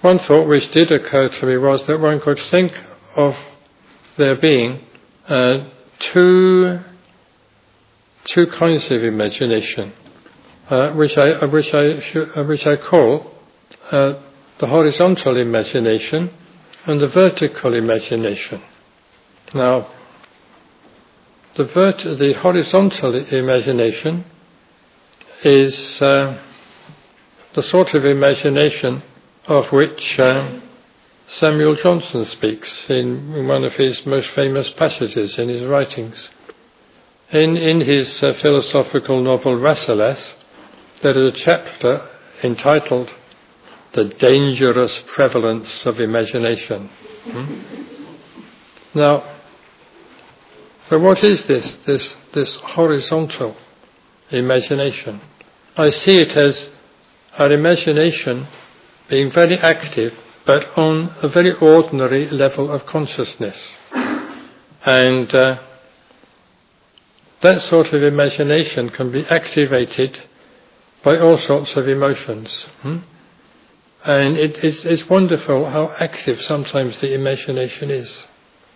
one thought which did occur to me was that one could think of there being two kinds of imagination, which I call the horizontal imagination and the vertical imagination. Now, the horizontal imagination is the sort of imagination of which Samuel Johnson speaks in one of his most famous passages in his writings. In his philosophical novel Rasselas, there is a chapter entitled "The Dangerous Prevalence of Imagination." Now, so what is this horizontal imagination? I see it as our imagination being very active, but on a very ordinary level of consciousness. And that sort of imagination can be activated by all sorts of emotions. And it's wonderful how active sometimes the imagination is.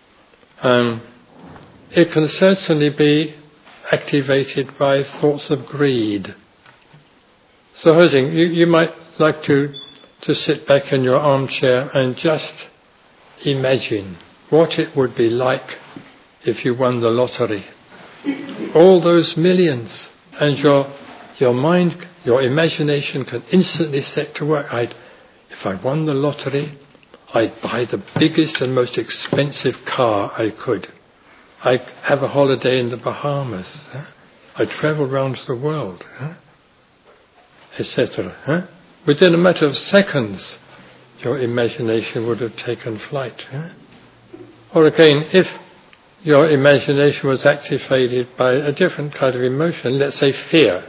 It can certainly be activated by thoughts of greed. Supposing you might like to sit back in your armchair and just imagine what it would be like if you won the lottery. All those millions, and your mind, your imagination can instantly set to work. If I won the lottery, I'd buy the biggest and most expensive car I could. I'd have a holiday in the Bahamas. I'd travel around the world, etc. Within a matter of seconds, your imagination would have taken flight. Or again, if your imagination was activated by a different kind of emotion, let's say fear,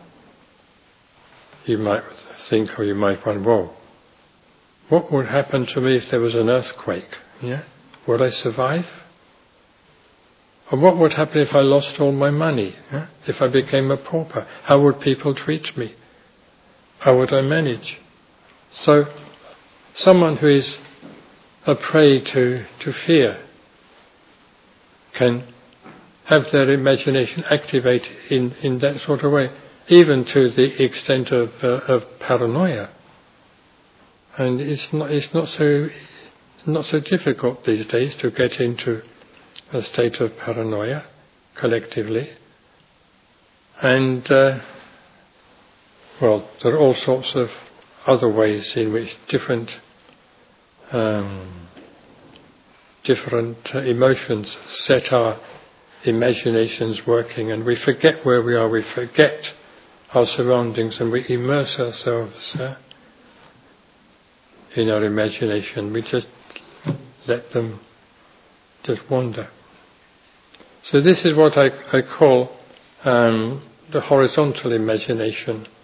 you might think, or you might wonder, whoa, what would happen to me if there was an earthquake? Would I survive? Or what would happen if I lost all my money? If I became a pauper? How would people treat me? How would I manage? So, someone who is a prey to fear can have their imagination activated in that sort of way, even to the extent of paranoia. And it's not so difficult these days to get into a state of paranoia collectively. And well, there are all sorts of other ways in which different emotions set our imaginations working, and we forget where we are, we forget our surroundings, and we immerse ourselves in our imagination. We just let them just wander. So this is what I call the horizontal imagination.